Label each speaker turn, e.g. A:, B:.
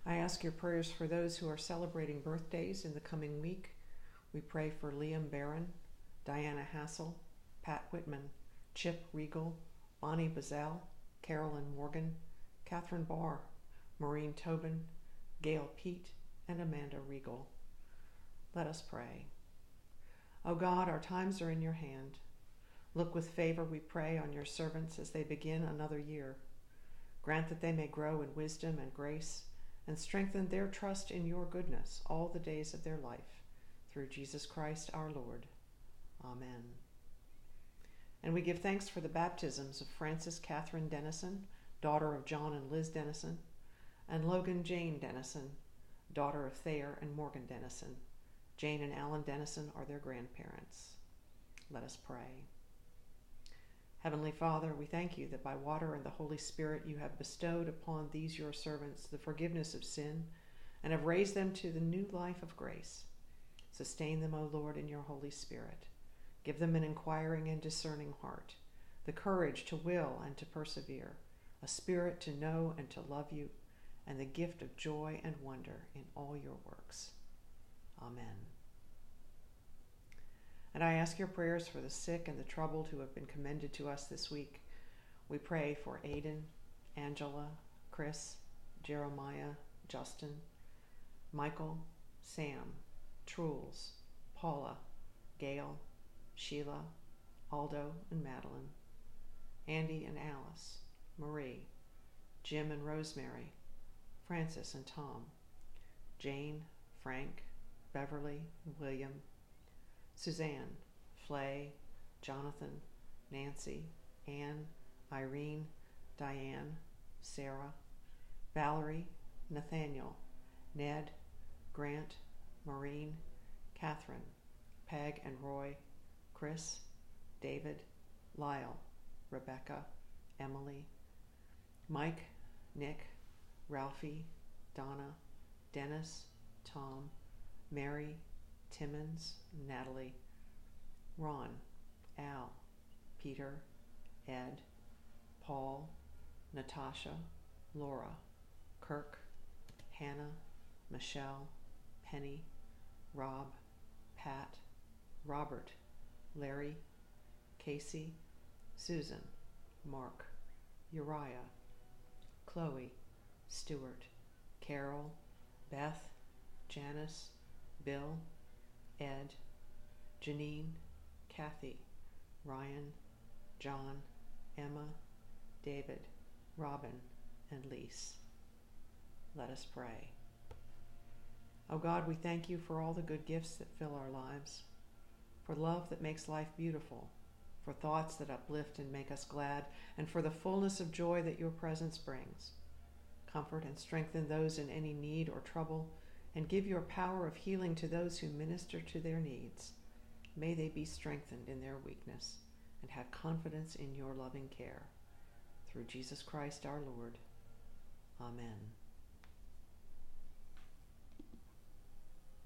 A: I ask your prayers for those who are celebrating birthdays in the coming week. We pray for Liam Barron, Diana Hassel, Pat Whitman, Chip Regal, Bonnie Bazell, Carolyn Morgan, Catherine Barr, Maureen Tobin, Gail Pete, and Amanda Regal. Let us pray. O God, our times are in your hand. Look with favor, we pray, on your servants as they begin another year. Grant that they may grow in wisdom and grace and strengthen their trust in your goodness all the days of their life. Through Jesus Christ our Lord. Amen. And we give thanks for the baptisms of Frances Catherine Dennison, daughter of John and Liz Dennison, and Logan Jane Dennison, daughter of Thayer and Morgan Dennison. Jane and Alan Dennison are their grandparents. Let us pray. Heavenly Father, we thank you that by water and the Holy Spirit you have bestowed upon these your servants the forgiveness of sin and have raised them to the new life of grace. Sustain them, O Lord, in your Holy Spirit. Give them an inquiring and discerning heart, the courage to will and to persevere, a spirit to know and to love you, and the gift of joy and wonder in all your works. Amen. And I ask your prayers for the sick and the troubled who have been commended to us this week. We pray for Aiden, Angela, Chris, Jeremiah, Justin, Michael, Sam, Truls, Paula, Gail, Sheila, Aldo and Madeline, Andy and Alice, Marie, Jim and Rosemary, Francis and Tom, Jane, Frank, Beverly, William, Suzanne, Flay, Jonathan, Nancy, Anne, Irene, Diane, Sarah, Valerie, Nathaniel, Ned, Grant, Maureen, Catherine, Peg and Roy, Chris, David, Lyle, Rebecca, Emily, Mike, Nick, Ralphie, Donna, Dennis, Tom, Mary, Timmons, Natalie, Ron, Al, Peter, Ed, Paul, Natasha, Laura, Kirk, Hannah, Michelle, Penny, Rob, Pat, Robert, Larry, Casey, Susan, Mark, Uriah, Chloe, Stuart, Carol, Beth, Janice, Bill, Ed, Janine, Kathy, Ryan, John, Emma, David, Robin, and Lise. Let us pray. O God, we thank you for all the good gifts that fill our lives, for love that makes life beautiful, for thoughts that uplift and make us glad, and for the fullness of joy that your presence brings. Comfort and strengthen those in any need or trouble, and give your power of healing to those who minister to their needs. May they be strengthened in their weakness and have confidence in your loving care. Through Jesus Christ our Lord. Amen.